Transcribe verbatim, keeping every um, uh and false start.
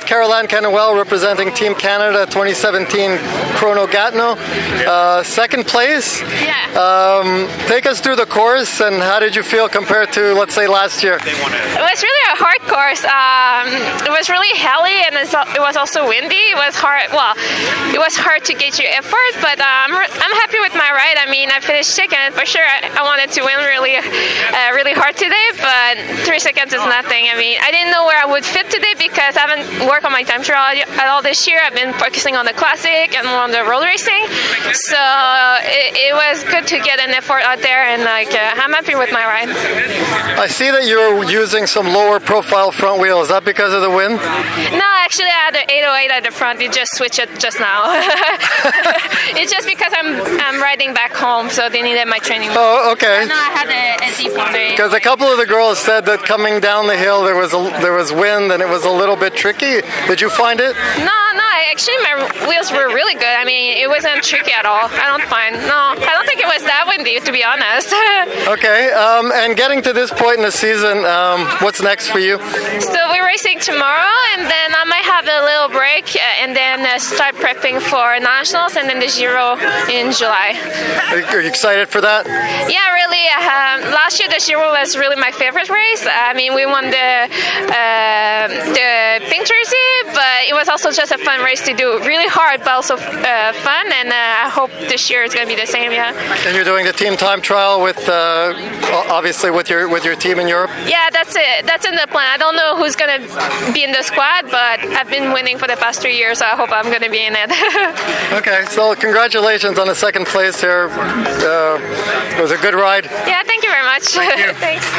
Caroline Canuel representing Team Canada twenty seventeen Chrono Gatineau. Uh, second place. Yeah. Um, take us through the course and how did you feel compared to, let's say, last year? It was really a hard course. Um, it was really hilly and it was also windy. It was hard. Well, it was hard to get your effort, but um, I'm happy with my ride. I mean, I finished second for sure. I, I wanted to win really, uh, really hard today, but three seconds is nothing. I mean, I didn't know where I would fit today because I haven't worked on my time trial at all this year. I've been focusing on the classic and on the road racing, so it, it was good to get an effort out there, and like uh, I'm happy with my ride. I see that you're using some lower profile front wheel. Is that because of the wind? No, actually I had an eight oh eight at the front. You just switched it just now. It's just because I'm I'm riding back home, so they needed my training. Oh, okay. No, I had a, a D four. Because a couple of the girls said that coming down the hill there was a, there was wind and it was a little bit tricky. Did you find it? No, no. Actually, my wheels were really good. I mean, it wasn't tricky at all. I don't find. No, I don't think it was that windy, to be honest. Okay. Um, and getting to this point in the season, um, what's next for you? So we're racing tomorrow, and then I might have a little break, uh, and then uh, start prepping for nationals, and then the Giro in July. Are you, are you excited for that? Yeah, really. Um, last year the Giro was really my favorite race. I mean, we won the uh, the pink jersey, but it was also just a fun race to do. Really hard, but also uh, fun, and uh, I hope this year it's going to be the same. Yeah. And you're doing the team time trial with, uh, obviously, with your with your team in Europe. Yeah, that's it. That's in the plan. I don't know who's going to be in the squad, but I've been winning for the past three years, so I hope I'm going to be in it. Okay, so congratulations on the second place here. Uh, it was a good ride. Yeah, thank you very much. Thank you. Thanks.